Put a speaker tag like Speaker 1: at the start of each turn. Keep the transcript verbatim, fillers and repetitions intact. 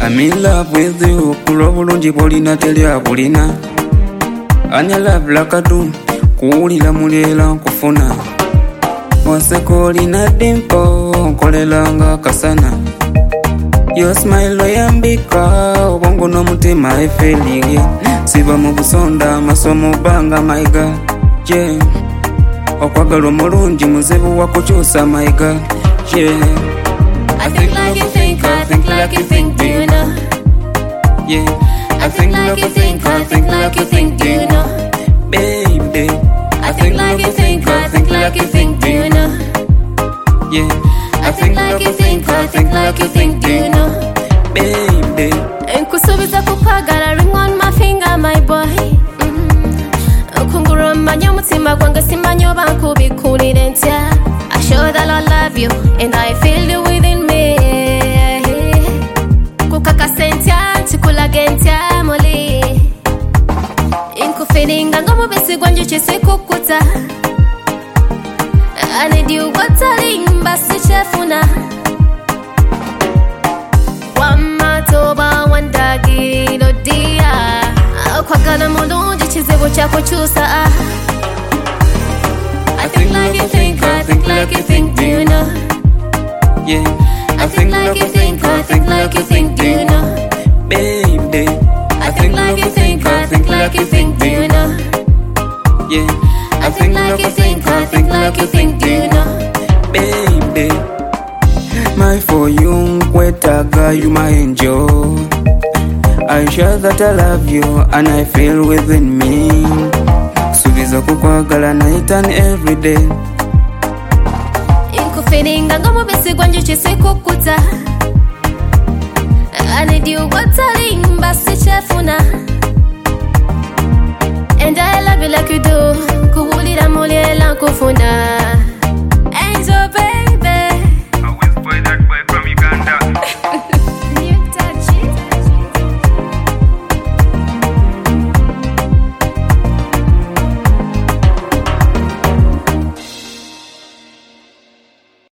Speaker 1: I'm in love with you. Kulobulungi bolina telya bulina. Anya love lakatu. Kuulira mulyera nkufuna. Waseko olina dimpo. Nkolelanga kasana. Your smile oyambika. Obongo n'omutima I feeling it. Siba mu busonda masomo banga my God. Yeah. Okwagala omulungi muzibu wakukyusa my God. Yeah.
Speaker 2: I think like you think, I think like you think, do you know?
Speaker 1: Yeah.
Speaker 2: I think like you think, I think like you think, do you know?
Speaker 1: Baby.
Speaker 2: I think like you think, I think like you think, do you know?
Speaker 1: Yeah.
Speaker 2: I think like you think, I think like you think, do you know?
Speaker 1: Baby.
Speaker 2: Nkusubiza kukwagala, ring on my finger, my boy. Kunguru manya mutima gwange simanyo bankubikulire ntya. I show that I love you and I feel you within me. Kukakase ntya, chikulage ntya muli. Inkufiringa ng'omubisi gwanjuki sikukuta. I need you watalimba sichefuna. Wamatoba wandagiro dia. Kwagala mulungi kizibu kyakukyusa. I think like you think, I think like you think, do you know?
Speaker 1: Yeah.
Speaker 2: I think like you think, I think like you think, do you know?
Speaker 1: Baby.
Speaker 2: I think like you think, I think like you think, do you know?
Speaker 1: Yeah.
Speaker 2: I think like you think, I think like you think, do you know?
Speaker 1: Baby. My for you, kwetaga, you my angel. I sure that I love you and I feel within me. Subiza kukwagala night and every day.
Speaker 2: Inkufiringa ng'omubisi gwanjuki sikukuta. I need you watalimba sichefuna. And I love you like you do. Kuwulira